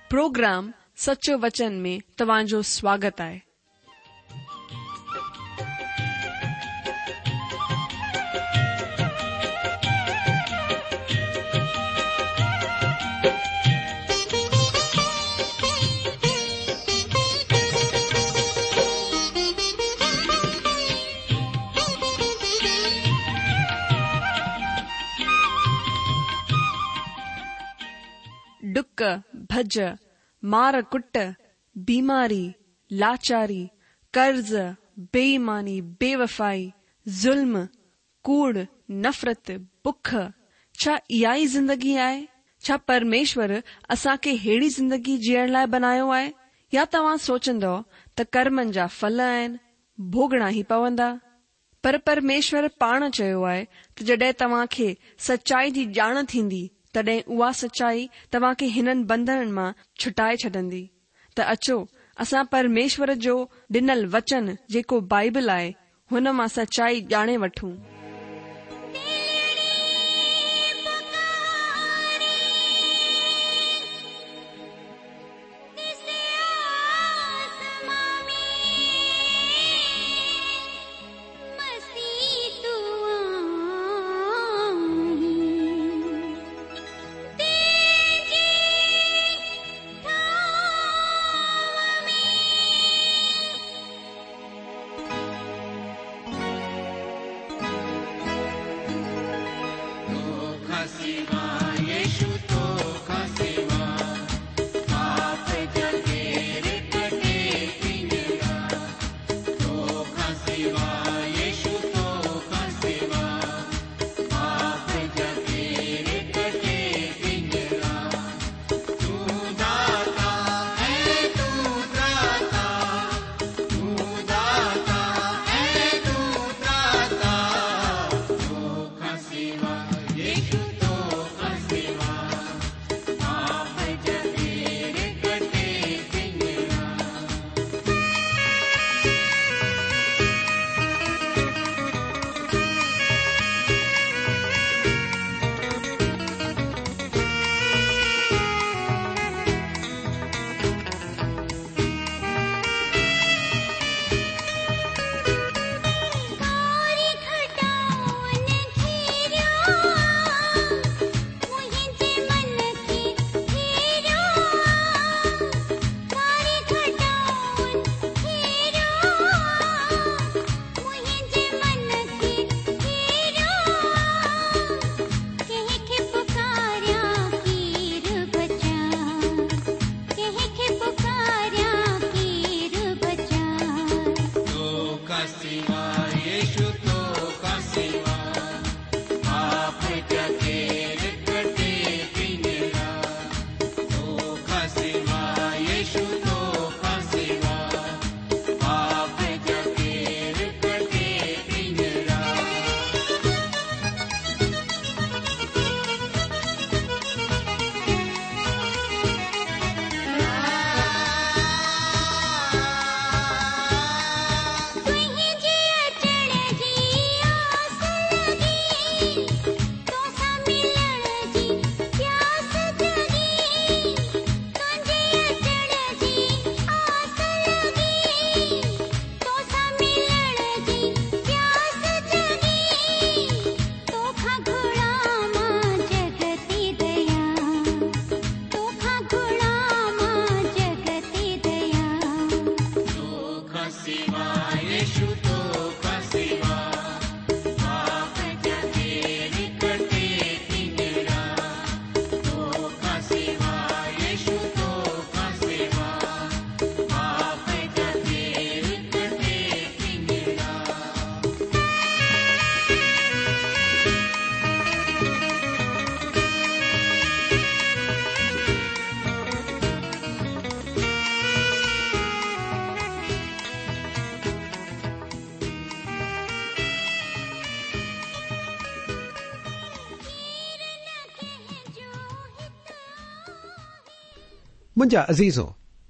Programme सचो वचन में तव्हांजो स्वागत आहे। डुक भज, मार कुट, बीमारी, लाचारी, कर्ज, बेईमानी, बेवफाई, जुल्म, कूड़, नफ़रत, बुख, छा इहा ई ज़िंदगी आहे? छा परमेश्वर असांखे हेड़ी ज़िंदगी जीअण लाइ बनायो आहे? या तव्हां सोचंदो त कर्मनि जा फल आहिनि, भोगणा ई पवंदा? पर परमेश्वर पाण चयो आहे त जॾहिं तव्हांखे सचाई जी ॼाण थींदी तॾहिं उहा सचाई तव्हांखे हिननि बंधननि मां छुटाए छॾंदी। त अचो असां परमेश्वर जो ॾिनल वचन जेको बाइबल आहे हुन मां सचाई ॼाणे वठूं। मुंहिंजा अज़ीज़ो,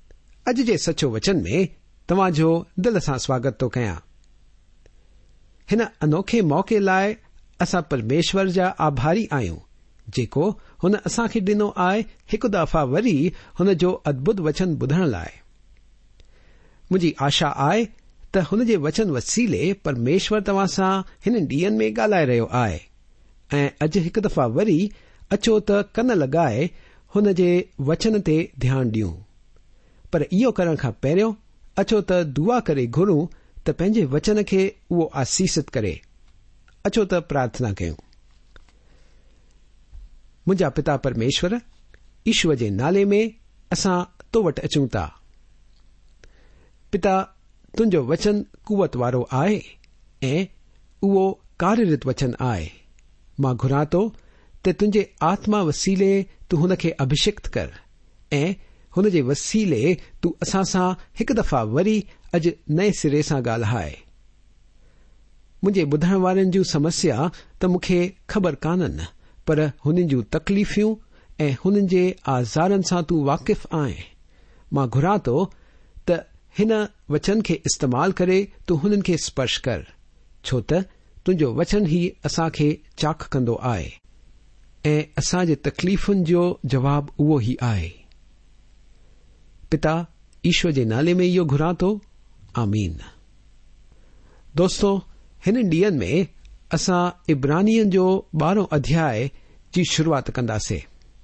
अॼु जे सचो वचन में तव्हांजो दिल सां स्वागत थो कयां। हिन अनोखे मौक़े लाइ असां परमेश्वर जा आभारी आहियूं जेको हुन असांखे ॾिनो आहे हिकु दफ़ा वरी हुन जो अद्भुत वचन ॿुधण लाइ। मुंहिंजी आशा आहे त हुन जे वचन वसीले परमेश्वर तव्हां सां हिन ॾींहनि में ॻाल्हाए रहियो आहे ऐं अॼु हिकु दफ़ा वरी अचो त कन लॻाए हुन जे वचन ते ध्यानु ॾियूं। पर इहो करण खां पहिरियों अचो त दुआ करे घुरूं त पंहिंजे वचन खे उहो आसीसित करे। अचो त प्रार्थना कयूं। मुंहिंजा पिता परमेश्वर, ईश्वर जे नाले में असां तो वटि अचूं था। पिता, तुंहिंजो वचन कुवत वारो आहे ऐं उहो कार्यरत वचन आहे। मां घुरां थो त तुंहिंजे आत्मा वसीले तू हुन खे अभिषिक्त कर ऐं हुन जे वसीले तू असां सां हिकु दफ़ा वरी अॼु नए सिरे सां ॻाल्हाए। मुंहिंजे ॿुधण वारनि जूं समस्या त मूंखे ख़बर कान्हनि, पर हुननि जूं तकलीफ़ियूं ऐं हुननि जे आज़ारनि सां तू वाक़िफ़ आहीं। मां घुरां थो त हिन वचन खे इस्तेमाल करे तू हुननि खे स्पर्श कर, छो त तुंहिंजो वचन ई असांखे चाख कंदो आहे ऐं असांजे तकलीफ़ुनि जो जवाब उहो ई आहे। पिता, ईश्वर जे नाले में इहो घुरां थो, आमीन। दोस्तो, हिन ॾींहनि में असां इब्रानियन जो 12 अध्याय जी शुरूआत कंदासीं।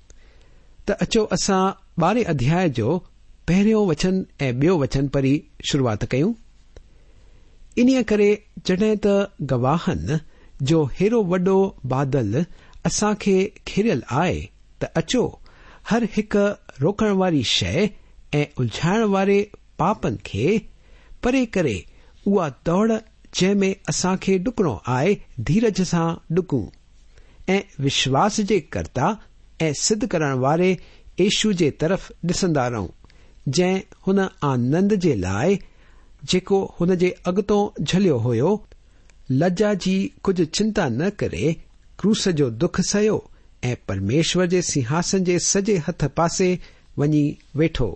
त अचो असां 12 अध्याय जो पहिरियों वचन ऐं ॿियो वचन पढ़ी शुरूआत कयूं। इन्हीअ करे जॾहिं त गवाहनि जो हेरो वॾो बादल असांखे घेरियल आहे, त अचो हर हिकु रोकण वारी शइ ऐं उलझाइण वारे पापनि खे परे करे उहा दौड़ जंहिं में असांखे डुकणो आहे धीरज सां डुकूं ऐं विश्वास जे कर्ता ऐं सिद्ध करण वारे यीशु जे तरफ़ ॾिसंदा रहूं, जंहिं हुन आनंद जे लाइ जेको हुन जे अॻितो झलियो हुयो लज्जा जी कुझु चिंता न करे क्रूस जो दुख सहियो ऐं परमेश्वर जे सिंहासन जे सजे हथ पासे वञी वेठो।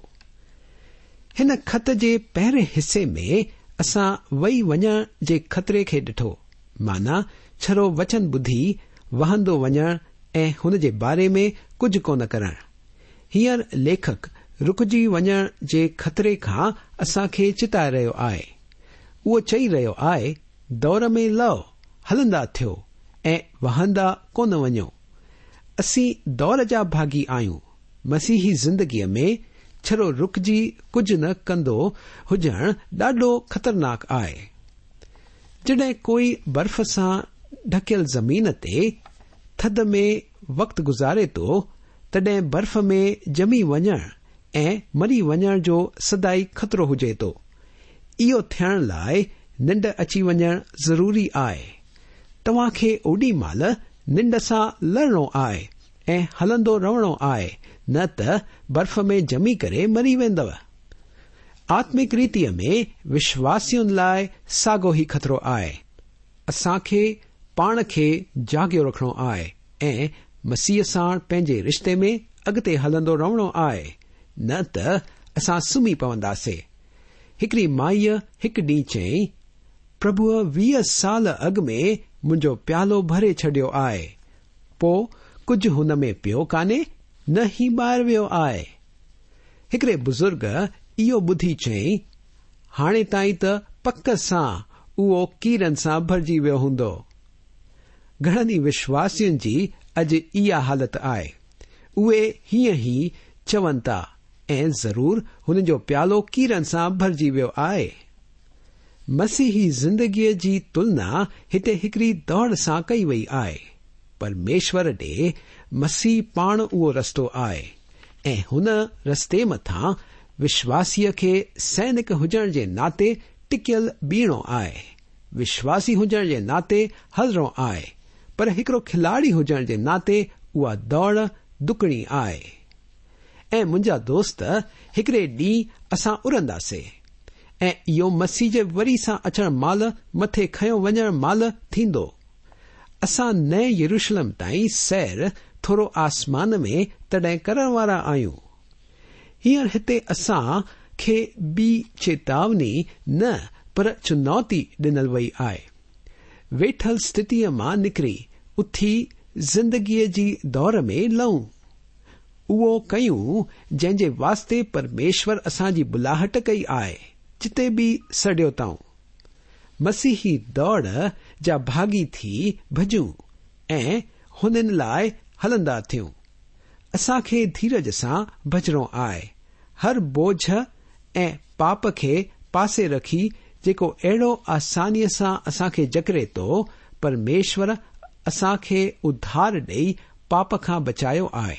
हिन खत जे पहिरें हिस्से में असां वई वञण जे ख़तरे खे ॾिठो, माना छरो वचन ॿुधी वहंदो वञण ऐं हुन जे बारे में कुझु कोन करण। हींअर लेखक रुकजी वञण जे ख़तरे खां असांखे चिताए रहियो आहे। उहो चई रहियो आहे, दौर में लहो, हलंदा थियो ऐं वहंदा कोन वञो। असीं दौर जा भागी आहियूं। मसीही ज़िंदगीअ में छरो रुकजी कुझु न कंदो हुजण ॾाढो ख़तरनाक आहे। जॾहिं कोई बर्फ़ सां ढकियल ज़मीन ते थधि में वक़्तु गुज़ारे थो, तॾहिं बर्फ़ में जमी वञण ऐं मरी वञण जो सदाई ख़तरो हुजे थो। इहो थियण लाइ निंड अची वञण ज़रूरी आहे। तव्हां खे ओॾी महिल निंड सां लड़णो आहे ऐं हलंदो रहणो आहे, न त बर्फ़ में जमी करे मरी वेंदव। आत्मिक रीतिअ में विश्वासियुनि लाइ साॻियो ई ख़तरो आहे। असांखे पाण खे जाॻियो रखणो आहे ऐं मसीह सां पंहिंजे रिश्ते में अॻिते हलंदो रहणो आहे, न त असां सुम्ही पवंदासीं। हिकिड़ी माईअ हिकु ॾींहुं चयईं, प्रभुअ 20 साल अॻु में मुंहिंजो प्यालो भरे छॾियो आहे, पोइ कुझु हुन में पियो कान्हे, न ई ॿाहिरि वियो आहे। हिकिड़े बुज़ुर्ग इहो ॿुधी चयईं, हाणे ताईं त पक सां उहो कीरनि सां भरिजी वियो हूंदो। घणनि ई विश्वासियुनि जी अॼु इहा हालत आहे। उहे हीअं ई चवनि था ऐं ज़रूर हुन जो प्यालो कीरनि सां भरिजी वियो आहे। मसीही ज़िंदगीअ जी तुलना हिते हिकिड़ी दौड़ सां कई वई आहे। परमेश्वर ॾे मसीह पाण उहो रस्तो आहे ऐं हुन रस्ते मथां विश्वासीअ खे सैनिक हुजण जे नाते टिकियल बीहणो आहे। विश्वासी हुजण जे नाते हलणो आहे, पर हिकिड़ो खिलाड़ी हुजण जे नाते उहा दौड़ डुकणी आहे। ऐं मुंहिंजा दोस्त, हिकिड़े ॾींहुं असां उड़ंदासीं ऐं इहो मसीह जे वरी सां अचण महिल मथे खयो वञण महिल थींदो। असां नए यरूशलेम ताईं सैर थोरो आसमान में तॾहिं करण वारा आहियूं। हींअर हिते असां खे ॿी चेतावनी न पर चुनौती ॾिनल वई आहे। वेठल स्थितीअ मां निकिरी उथी ज़िंदगीअ जी दौर में लहूं, उहो कयूं जंहिंजे वास्ते परमेश्वर असांजी बुलाहट कई आहे, जिते बि सड़ियो ताऊं। मसीही दौड़ जा भागी थी भजूं ऐं हुननि लाइ हलंदा थियूं। असांखे धीरज सां भजणो आहे, हर बोझ ऐं पाप खे पासे रखी जेको अहिड़ो आसानीअ सां असांखे जकरे थो। परमेश्वर असांखे उद्धार ॾेई पाप खां बचायो आहे,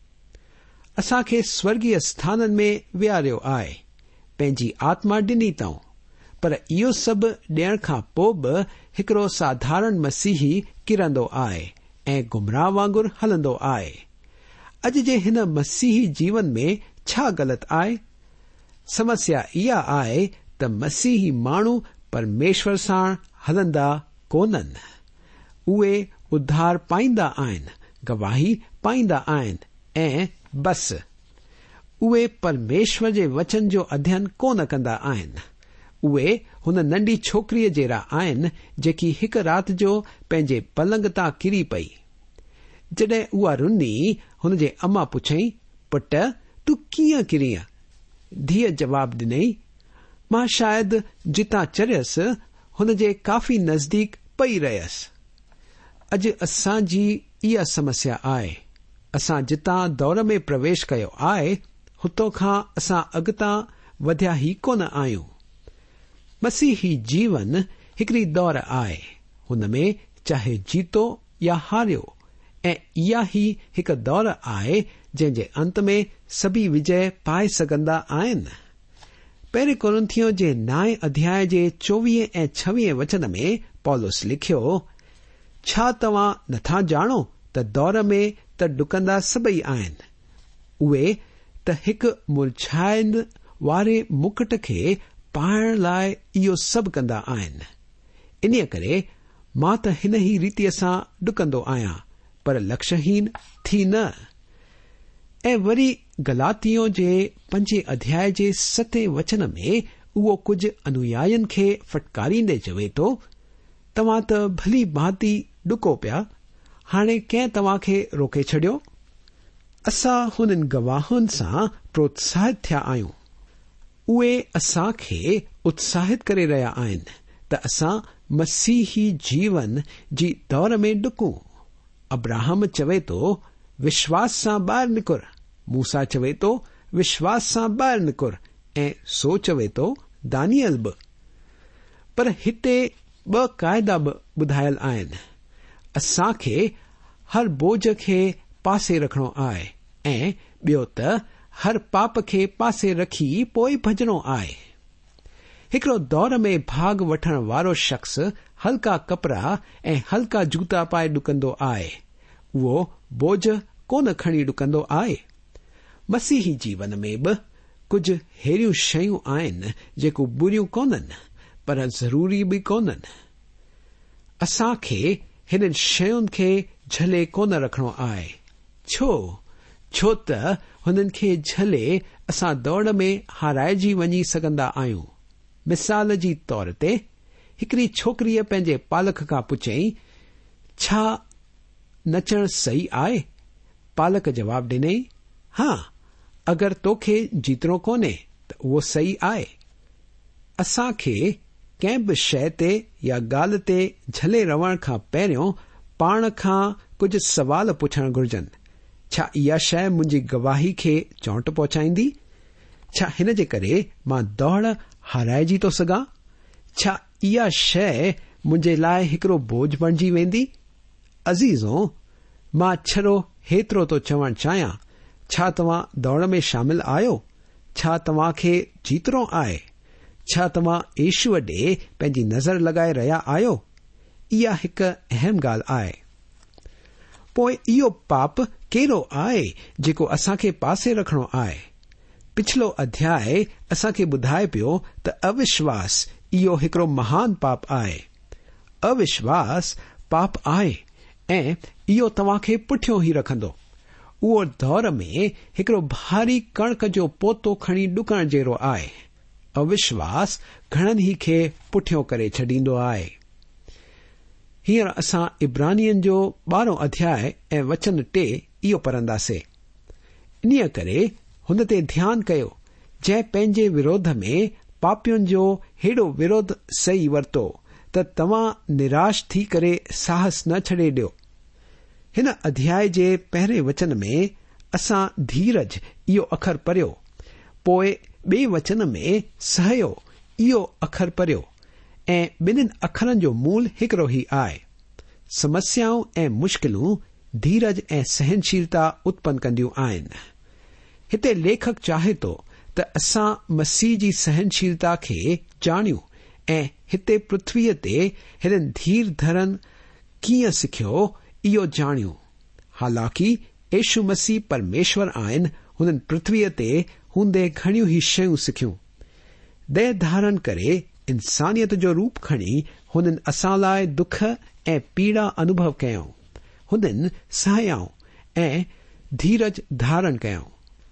असांखे स्वर्गीय स्थाननि में विहारियो आहे, पंहिंजी आत्मा ॾिनी अथऊं। पर इहो सभु ॾियण खां पोइ बि हिकिड़ो साधारण मसीही किरंदो आहे ऐं गुमराह वांगुरु हलंदो आहे। अॼु जे हिन मसीही जीवन में छा ग़लति आहे? समस्या इहा आहे त मसीही माण्हू परमेश्वर सां हलंदा कोन्हनि। उहे उद्धार पाईंदा आहिनि, गवाही पाईंदा आहिनि ऐं बस। उहे परमेश्वर जे वचन जो अध्ययन कोन कंदा आहिनि। उहे हुन नंढी छोकिरीअ जहिड़ा आहिनि जेकी हिकु राति जो पंहिंजे पलंग तां किरी पई। जॾहिं उहा रुनी, हुन जे अम्मा पुछई, पुट तूं कीअं किरीं? धीअ जवाब ॾिनई, मां शायदि जितां चरियसि हुन जे काफ़ी नज़दीक पई रहियसि। अॼु असांजी इहा समस्या आहे। असां जितां दौर में प्रवेश कयो आहे, हुतो खां असां अॻितां वधिया ई कोन आहियूं। मसीही जीवन हिकिड़ी दौर आहे, हुन में चाहे जीतो या हारियो, ऐं इहा ई हिकु दौर आहे जंहिं जे अंत में सभी विजय पाए सघंदा आहिनि। पहिरें कोरिन्थियो जे 9 अध्याय जे 24 ऐं 26 वचन में पौलुस लिखियो, छा तव्हां नथा ॼाणो त दौर में त डुकंदा सभई आहिनि, उहे त हिकु मुरझाइण वारे मुकुट खे पाइण लाइ इहो सभु कंदा आहिनि। इन्हीअ करे मां त हिन ई रीतिअ सां डुकंदो आहियां, पर लक्ष्यहीन थी न। ऐं वरी गलातियो जे 5 अध्याय जे 7 वचन में उहो कुझु अनुयायियुनि खे फटकारींदे चवे थो, तव्हां त भली भांति डुको पिया, हाणे कंहिं तव्हां खे रोके छडि॒यो। असां हुननि गवाहुनि सां प्रोत्साहित थिया आहियूं। उहे असांखे उत्साहित करे रहिया आहिनि त असां मसीही जीवन जी दौर में डुकूं। अब्राहम चवे थो, विश्वास सां ॿाहिरि निकुर। मूसा चवे थो, विश्वास सां ॿाहिरि निकुर। ऐं सो चवे थो दानियल बि। पर हिते 2 क़ाइदा बि ॿुधायल आहिनि। असांखे हर बोझ खे पासे रखणो आहे ऐं ॿियो त हर पाप खे पासे रखी पोइ भजणो आहे। हिकिड़ो दौर में भाग वठण वारो शख़्स हल्का कपड़ा ऐं हल्का जूता पाए डुकंदो आहे। उहो बोझ कोन खणी डुकंदो आहे। मसीही जीवन में बि कुझु अहिड़ियूं शयूं आहिनि जेको बुरियूं कोन्हनि, पर ज़रूरी बि कोन्हनि। असांखे हिननि शयुनि खे झले कोन रखणो आहे। छो त हुननि खे झले असां दौड़ में हाराइजी वञी सघंदा आहियूं। मिसाल जी तौर ते हिकिड़ी छोकिरीअ पंहिंजे पालक खां पुछई, छा नचणु सही आहे? पालक जवाब ॾिनई, हाँ, अगरि तोखे जीतणो कोन्हे त उहो सही आहे। असांखे कंहिं बि शइ ते या ॻाल्हि ते झले रहण खां पहिरियों पाण खां कुझु सवाल पुछण घुर्जनि। छा इहा शइ मुंहिंजी गवाही खे चोट पहुचाईंदी? छा हिन जे करे मां दौड़ हाराइजी थो सघां? छा इहा शइ मुंहिंजे लाइ हिकिड़ो बोझ बणिजी वेंदी? अज़ीज़ो, मां छड़ो हेतिरो थो चवणु चाहियां, छा तव्हां दौड़ में शामिल आहियो? छा तव्हां खे जीतणो आहे? छा तव्हां यीशुअ ॾे पंहिंजी नज़र लॻाए रहिया आहियो? इहा हिकु अहम ॻाल्हि आहे। पोइ इहो पाप कहिड़ो आहे जेको असांखे पासे रखणो आहे? पिछलो अध्याय असांखे ॿुधाए पियो त अविश्वास इहो हिकिड़ो महान पाप आहे। अविश्वास पाप आहे ऐं इहो तव्हां खे पुठियो ई रखंदो। उहो दौर में हिकिड़ो भारी कणक जो पोतो खणी डुकण जहिड़ो आहे। अविश्वास घणनि ई खे पुठियो करे छॾींदो आहे। हींअर असां इब्रानियन जो 12 अध्याय ऐं वचन 3 इहो पढ़ंदासीं। इन्हीअ करे हुन ते ध्यानु कयो जंहिं पंहिंजे विरोध में पापियुनि जो हेॾो विरोध सही वरितो त तव्हां निराश थी करे साहस न छॾे ॾियो। हिन अध्याय जे पहिरें वचन में असां धीरज इहो अखर पढ़ियो, पोइ ॿिए वचन में सहयो इहो अखर पढ़ियो ऐं ॿिन्हिनि अखरनि जो मूल हिकिड़ो ई आहे। समस्याऊं ऐं मुश्किलूं धीरज ऐं सहनशीलता उत्पन्न कंदियूं आहिनि। हिते लेखक चाहे थो त असां मसीह जी सहनशीलता खे ॼाणियूं ऐं हिते पृथ्वीअ ते हिननि धीर धरन कीअं सिखियो इहो ॼाणियूं। हालांकि यीशु मसीह परमेश्वर आहिनि, हुननि पृथ्वीअ ते हूंदे घणियूं ई शयूं सिखियूं। दया धारण करे इंसानियत जो रूप खणी हुननि असां लाइ दुख ऐं पीड़ा अनुभव कयऊं। हुननि सहयाऊं ऐं धीरज धारण कयऊं।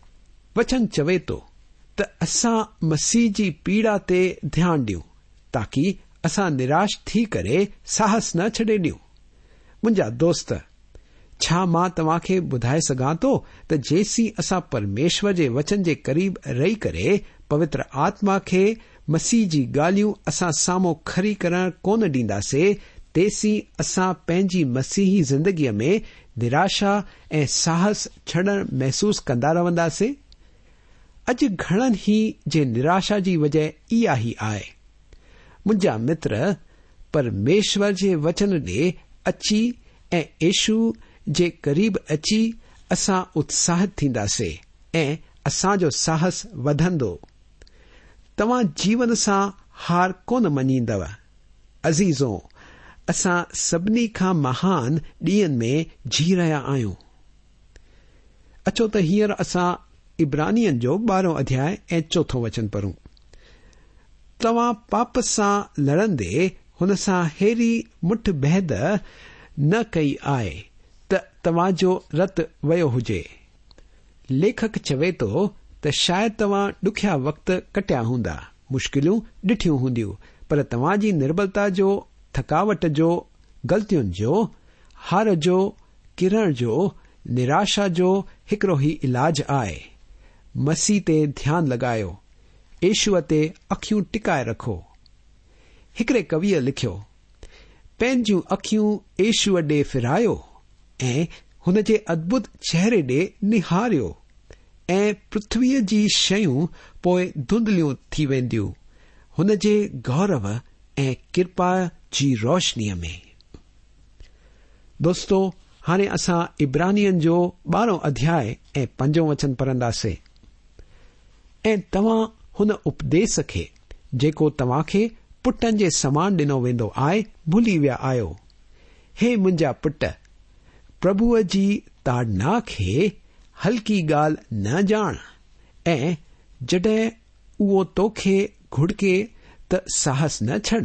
वचन चवे थो त असां मसीह जी पीड़ा ते ध्यानु ॾियूं ताकि असां निराश थी करे साहस न छॾे ॾियूं। मुंहिंजा दोस्त, छा मां तव्हां खे ॿुधाए सघां थो त जेसीं असां परमेश्वर जे वचन जे क़रीब रही करे पवित्र आत्मा खे मसीह जी ॻाल्हियूं असां साम्हूं खरी करण कोन ॾींदासीं, तेसीं असां पंहिंजी मसीही ज़िंदगीअ में निराशा ऐं साहस छॾण महसूस कंदा रहंदासीं। अॼु घणनि ई जे निराशा जी वजह इहा ई आहे। मुंहिंजा मित्र, परमेश्वर जे वचन ॾे अची ऐं यीशु जे क़रीब अची असां उत्साहित थींदासीं ऐं असांजो साहस वधंदो। तव्हां जीवन सां हार कोन मञींदव। अज़ीज़ो, असां सभिनी खां महान ॾींहनि में जी रहिया आहियूं। अचो त हींअर असां इब्रानियन जो 12 अध्याय ऐं 4 वचन पढ़ूं। तव्हां पाप सां लड़ंदे हुन सां हेरी मुठ बैद न कई आहे त तव्हांजो रत वियो हुजे। लेखक चवे थो त शायदि तव्हां ॾुखिया वक़्त कटिया हूंदा, मुश्किलूं ॾिठियूं हूंदियूं, पर तव्हांजी निर्बलता जो, थकावट जो, ग़लतियुनि जो, हार जो, किरण जो, निराशा जो हिकिड़ो ई इलाज आहे। मसीह ते ध्यानु लॻायो, यीशुअ ते अखियूं टिकाए रखो। हिकिड़े कविअ लिखियो, पंहिंजूं अखियूं यीशुअ ॾे फिरायो ऐं हुन जे अद्भुत चेहरे ॾे निहारियो ऐं पृथ्वीअ जी शयूं पोइ धुंधलियूं थी वेंदियूं हुन जे गौरव ऐं कृपा जी रोशनीअ में। दोस्तो, हाणे असां इब्रानियन जो 12 अध्याय ऐं 5 वचन पढ़ंदासीं। ऐं तव्हां हुन उपदेश खे जेको तव्हां खे पुटनि जे समान ॾिनो वेंदो आहे भुली विया आहियो। हे मुंहिंजा पुट, प्रभुअ जी ताड़ना खे हल्की ॻाल्हि न ॼाण ऐं जॾहिं उहो तोखे घुड़के त साहस न छॾ।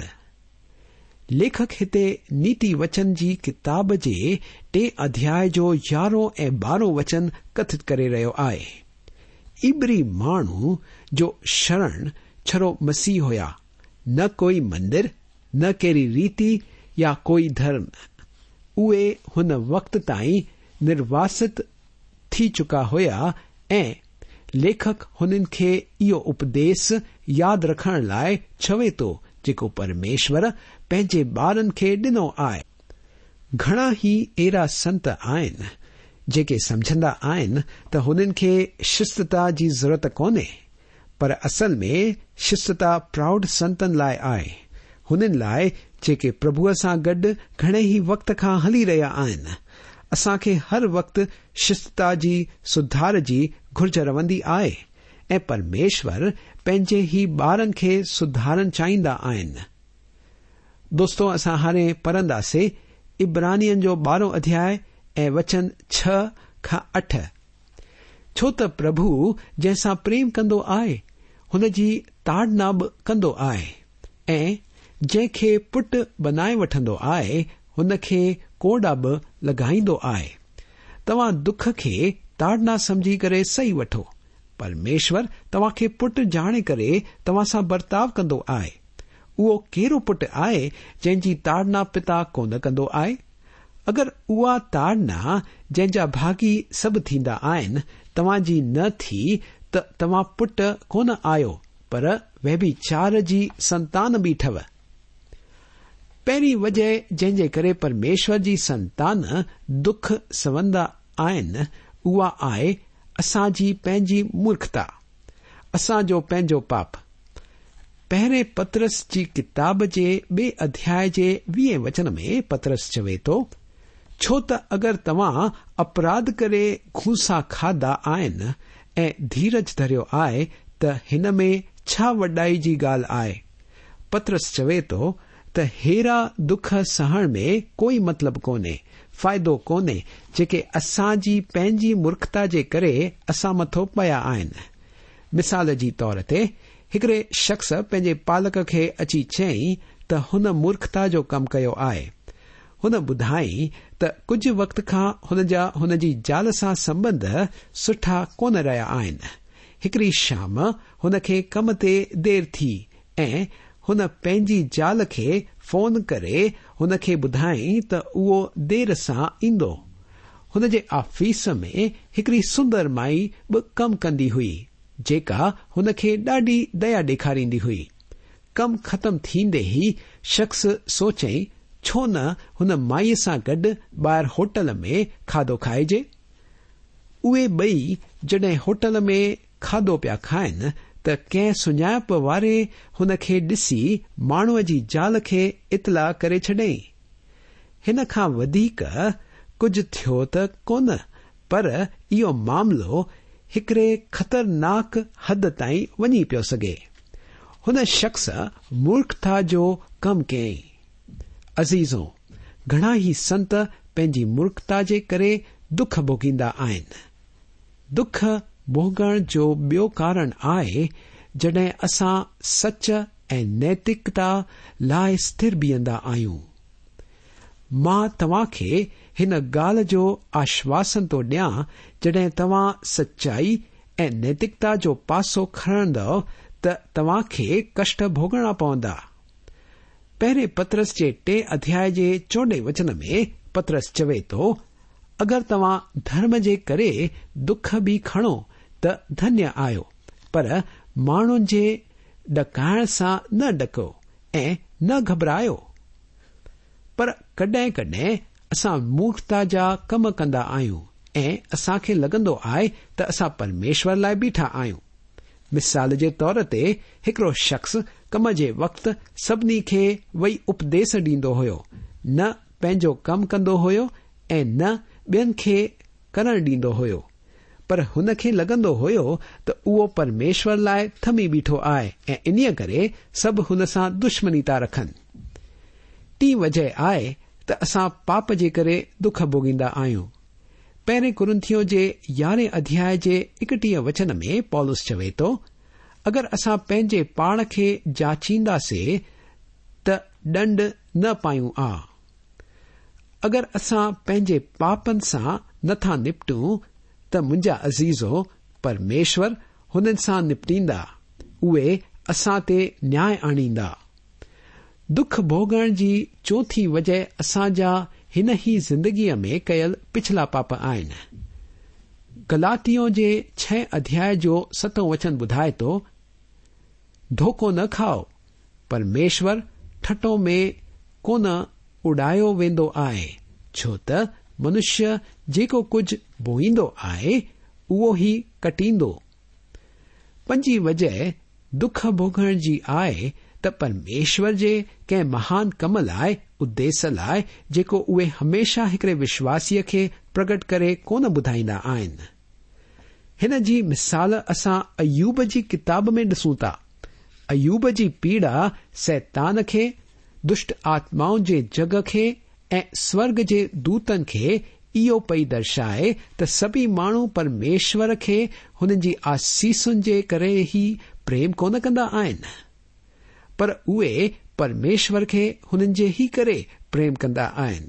लेखक हिते नीति वचन जी किताब जे 3 अध्याय जो 11 ऐं 12 वचन कथित करे रहियो आहे। इब्री माण्हू जो शरण छड़ो मसीह हुया, न कोई मंदिर, न कहिड़ी रीति या कोई धर्म। उहे हुन वक़्त ताईं निर्वासित थी चुका हुया ऐं लेखक हुननि खे इहो उपदेश यादि रखण लाइ चवे थो जेको परमेश्वर पंहिंजे ॿारनि खे ॾिनो आहे। घणा ई अहिड़ा संत आहिनि जेके समझंदा आहिनि त हुननि खे शिस्तता जी ज़रूरत कोन्हे, पर असल में शिस्तता प्राउड संतनि लाइ आहे, हुननि लाइ जेके प्रभुअ सां गॾु घणे ई वक़्त खां हली रहिया आहिनि। असांखे हर वक़्तु शिस्तता जी सुधार जी घुर्ज रहंदी आहे ऐं परमेश्वर पंहिंजे ई ॿारनि खे सुधारण चाहींदा आहिनि। दोस्तो, असां हाणे पढ़ंदासीं इब्रानियन जो 12 अध्याय ऐं वचन 6 खां 8। छो त प्रभु जंहिंसां प्रेम कंदो आहे हुन जी ताड़ना बि कंदो आहे ऐं जंहिंखे पुट बनाए वठंदो आहे हुन खे कोड़ा बि लॻाईंदो आहे। तव्हां दुख खे ताड़ना समझी करे सही वठो। परमेश्वर तव्हां खे पुट ॼाणे करे तव्हां सां बर्ताव कंदो आहे। उहो कहिड़ो पुटु आहे जंहिंजी ताड़ना पिता कोन कंदो आहे? अगरि उहा ताड़ना जंहिंजा भागी सभु थींदा आहिनि तव्हांजी न थी त तव्हां पुटु कोन आहियो, पर व्यभिचार जी संतान बि ठव। पहिरीं वजह जंहिंजे करे परमेश्वर जी संतान दुख सहंदा आहिनि उहा आहे असांजी पंहिंजी मूर्खता, असांजो पंहिंजो पाप। पहिरें पतरस जी किताब जे 2 अध्याय जे 20 वचन में पतरस चवे थो, छो त अगरि तव्हां अपराध करे घूसा खाधा आहिनि ऐं धीरज धरियो आहे त हिन में छा वॾाई जी ॻाल्हि आहे। पतरस चवे थो त हेरा दुख सहण में कोई मतिलबु कोन्हे, फ़ाइदो कोन्हे जेके असांजी पंहिंजी मूर्खता जे करे असां मथो पिया आहिनि। मिसाल जी तौर ते हिकिड़े शख़्स पंहिंजे पालक खे अची चयईं त हुन मूर्खता जो कमु कयो आहे। हुन ॿुधाई त कुझु वक़्त खां हुन जी ज़ाल सां संबंध सुठा कोन रहिया आहिनि। हिकिड़ी शाम हुन खे कम ते देर थी ऐं हुन पंहिंजी ज़ाल खे फोन करे हुन खे ॿुधाई त उहो देर सां ईंदो। हुन जे ऑफिस में हिकिड़ी सुंदर माई बि कमु कंदी हुई जेका हुन खे ॾाढी दया ॾेखारींदी हुई। कमु ख़तमु थींदे ई शख़्स सोचई छो न हुन माईअ सां गॾु ॿाहिरि होटल में खाधो खाइजे। उहे ॿई जॾहिं होटल में खाधो पिया खाइनि त कंहिं सुञाणप वारे हुन खे ॾिसी माण्हूअ जी ज़ाल खे इतला करे छॾियईं। हिन खां वधीक कुझु थियो त कोन, पर इहो मामिलो हिकिड़े ख़तरनाक हद ताईं वञी पियो सघे। हुन शख़्स मूर्खता जो कमु कयईं। अज़ीज़ो, घणा ई संत पंहिंजी मूर्खता जे करे दुख भोगींदा आहिनि। दुख भोगण जो ॿियो कारण आहे जॾहिं असां सच ऐं नैतिकता लाइ स्थिर बीहंदा आहियूं। मां तव्हां खे हिन ॻाल्हि जो आश्वासन थो ॾियां, जॾहिं तव्हां सचाई ऐं नैतिकता जो पासो खणंदव त तव्हां खे कष्ट भोगणा पवंदा। पहिरें पतरस जे 3 अध्याय जे 14 वचन में पतरस चवे थो, अगरि तव्हां धर्म जे करे दुख बि खणो त धन्य आहियो, पर माण्हुनि जे ॾकाइण सां न ॾको ऐं न घबरायो। पर कॾहिं कॾहिं असां मूर्खता जा कम कंदा आहियूं ऐं असांखे लॻंदो आहे त असां परमेश्वर लाइ बीठा आहियूं। मिसाल जे तौर ते हिकिड़ो शख़्स कम जे वक़्तु सभिनी खे वही उपदेश ॾींदो हुयो, न पंहिंजो कमु कंदो हुयो ऐं न ॿियनि खे करणु ॾींदो हुयो, पर हुन खे लॻंदो हुयो त उहो परमेश्वर लाइ थमी बीठो आहे ऐं इन्हीअ करे सभु हुन सां दुश्मनी था रखनि। टी वजह आहे त असां पाप जे करे दुख भोगींदा आहियूं। पहिरें कुरिन्थियों जे 11 अध्याय जे 31 वचन में पौलुस चवे थो, अगरि असां पंहिंजे पाण खे जाचींदासीं त ॾंड न पायूं आ। अगरि असां पंहिंजे पापनि सां नथा निपटूं त मुंहिंजा अज़ीज़ो, परमेश्वर हुननि सां निपटींदा। उहे असां ते न्याय आणींदा। दुख भोगण जी चौथी वजह असांजा हिन ई ज़िंदगीअ में कयल पिछला पाप आहिनि। गलातियों जे 6 अध्याय जो 7 वचन ॿुधाए थो, धोखो न खाओ, परमेश्वर ठठो में कोन उॾायो वेंदो आहे, छो त मनुष्य जेको कुझु बोईंदो आहे उहो ई कटींदो। 5 वजह दुख भोगण जी आहे त परमेश्वर जे कंहिं महान कम लाइ, उद्देश्य लाइ, जेको उहे हमेशा हिकिड़े विश्वासीअ खे प्रगट करे कोन ॿुधाईंदा आहिनि। हिन जी मिसाल असां अयूब जी किताब में ॾिसूं था। अयूब जी पीड़ा शैतान खे, दुष्ट आत्माउनि जे जग खे ऐं स्वर्ग जे दूतनि खे इहो पई दर्शाए त सभी माण्हू परमेश्वर खे हुननि जी आसीसुनि जे करे ई प्रेम कोन कंदा आहिनि, पर उहे परमेश्वर खे हुननि जे ई करे प्रेम कंदा आहिनि।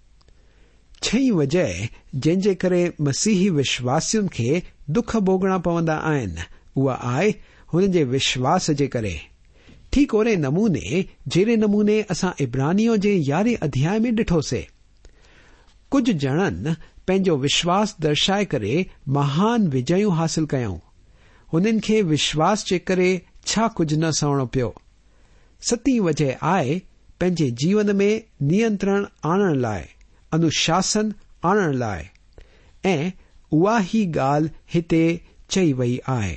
6 वजह जंहिंजे करे मसीही विश्वासियुनि खे दुख भोगणा पवंदा आहिनि, उहा आहे हुननि जे विश्वास जे करे। ठीक ओरे नमूने जहिड़े नमूने असां इब्रानियो जे 11 अध्याय में ॾिठोसीं। कुझ ॼणनि पंहिंजो विश्वास दर्शाए करे महान विजयूं हासिल कयूं। हुननि खे विश्वास जे करे छा कुझ न सवणो पियो। सती वजह आहे पंहिंजे जीवन में नियंत्रण आणण लाइ, अनुशासन आणण लाइ, ऐं उहा ई ॻाल्हि हिते चई वई आहे।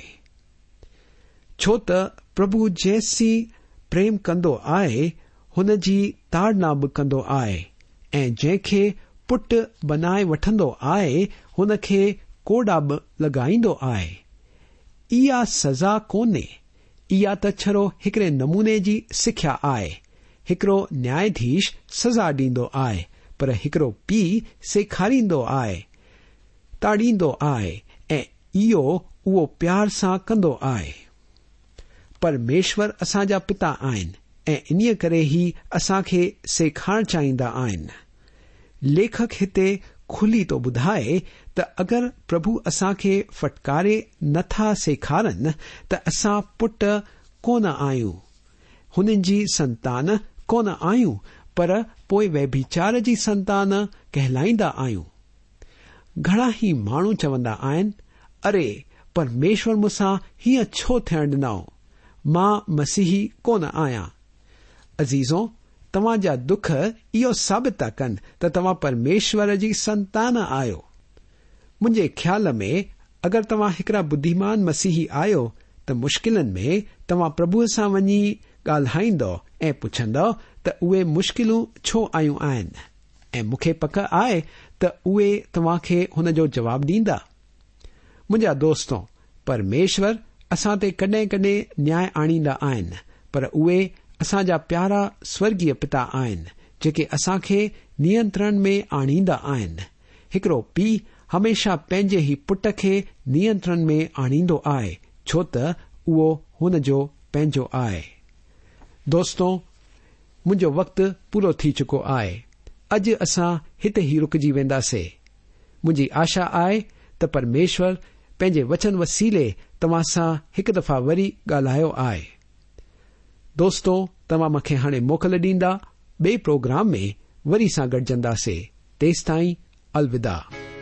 छो त प्रभु जैसी प्रेम कंदो आहे हुन जी ताड़ना बि कंदो आहे, ऐं जंहिंखे पुट बनाए वठंदो आहे हुन खे कोड़ा बि लॻाईंदो आहे। इहा सज़ा कोन्हे, इहा त छड़ो हिकिड़े नमूने जी सिख्या आहे। हिकिड़ो न्यायाधीश सज़ा ॾींदो आहे, पर हिकिड़ो पीउ सेखारींदो आहे, ताड़ींदो आहे, ऐं इहो उहो प्यार सां कंदो आहे। परमेश्वर असांजा पिता आहिनि, ऐं इन्हीअ करे ई असांखे सेखारण चाहींदा आहिनि। लेखक हिते खुली तो ॿुधाए त अगरि प्रभु असांखे फटकारे नथा सेखारनि त असां पुट कोन आहियूं, हुननि जी संतान कोन आहियूं, पर पोइ व्यभिचार जी संतान कहलाईंदा आहियूं। घणा ई माण्हू चवंदा आहिनि, अरे परमेश्वर मूंसां हीअं छो थियण ॾिनो, मां मसीही कोन आहियां। अज़ीज़ो, तव्हां जा दुख इहो साबित था कनि त तव्हां परमेश्वर जी संतान आहियो। मुंहिंजे ख्याल में अगरि तव्हां हिकिड़ा बुद्धिमान मसीही आहियो त मुश्किलनि में तव्हां प्रभुअ सां वञी ॻाल्हाईंदो ऐं पुछंदो त उहे मुश्किलूं छो आयूं आहिनि, ऐं मूंखे पक आहे त उहे तव्हां खे हुन जो जवाब ॾींदा। मुंहिंजा दोस्तो, परमेश्वर असां ते कॾहिं कॾहिं न्याय आणींदा आहिनि, पर उहे असांजा प्यारा स्वर्गीय पिता आहिनि जेके असांखे नियंत्रण में आणींदा आहिनि। हिकिड़ो पीउ हमेशा पंहिंजे ई पुट खे नियंत्रण में आणींदो आहे, छो त उहो हुन जो पंहिंजो आहे। दोस्तो, मुंहिंजो वक़्तु पूरो थी चुको आहे। अॼु असां हिते ई रुकजी वेंदासीं। मुंहिंजी आशा आहे त परमेश्वर पंहिंजे वचन वसीले तव्हां सां हिकु दफ़ा वरी ॻाल्हायो आहे। दोस्तो, तव्हां मूंखे हाणे मोकल ॾींदा, ॿिए प्रोग्राम में वरी सां गॾजंदासीं। तेसि ताईं अलविदा।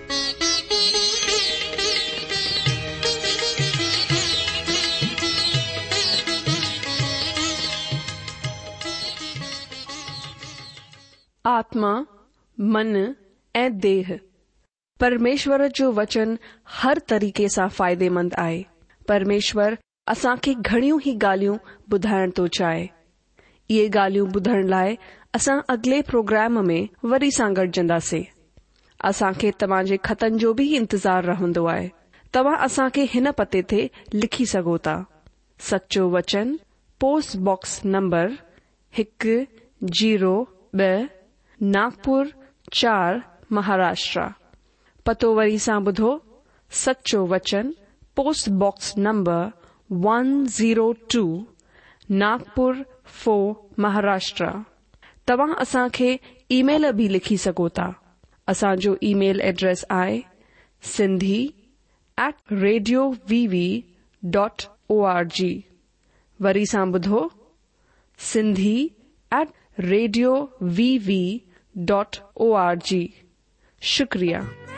आत्मा, मन ऐं देह। परमेश्वर जो वचन हर तरीक़े सां फ़ाइदेमंद आहे। परमेश्वर असांखे घणियूं ई ॻाल्हियूं ॿुधाइण थो चाहे। इहे ॻाल्हियूं ॿुधण लाइ असां अॻिले प्रोग्राम में वरी सां गॾजंदासीं। असांखे तव्हां जे ख़तनि जो बि इंतज़ार रहंदो आहे। तव्हां असांखे हिन पते ते लिखी सघो था। सच्चो वचन, post box number 102, Nagpur 4, Maharashtra. पतो वरी सां ॿुधो। सच्चो वचन, post box number 102, Nagpur 4, Maharashtra. तव्हां असांखे ईमेल बि लिखी सघो था। असांजो ईमेल एड्रेस आहे sindhi@radiovv.org। वरी सां ॿुधो, sindhi@radiovv.org। शुक्रिया।